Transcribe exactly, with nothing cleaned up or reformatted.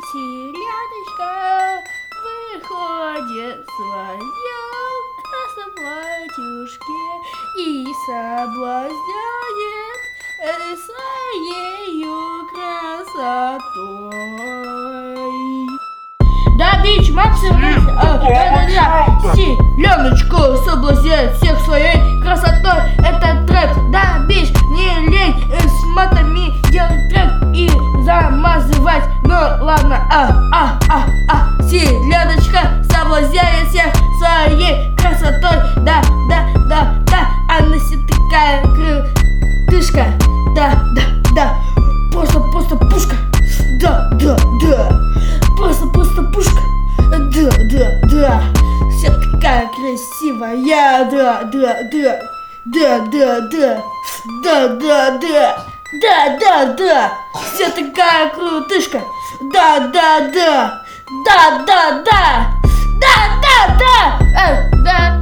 селяночка выходит в своем красном платьюшке и соблазняет своею красотой. Да, бич, максимум, а, да, да, да, селяночку соблазняет всех своей красотой. Это трек, да, бич, не лень с матами делать трек и замазывать. Ну ладно, а, а, а, а, селяночка соблазняет всех своей красотой. Да, да, да, да, она вся такая крутышка. Да, да, да, просто, просто пушка. Да, да, да, просто, просто пушка. Да, да, да, вся такая красивая. Да, да, да, да, да, да, да, да, да, да, да, да, вся такая крутышка. Да, да, да, да, да, да, да, да, да, да, да.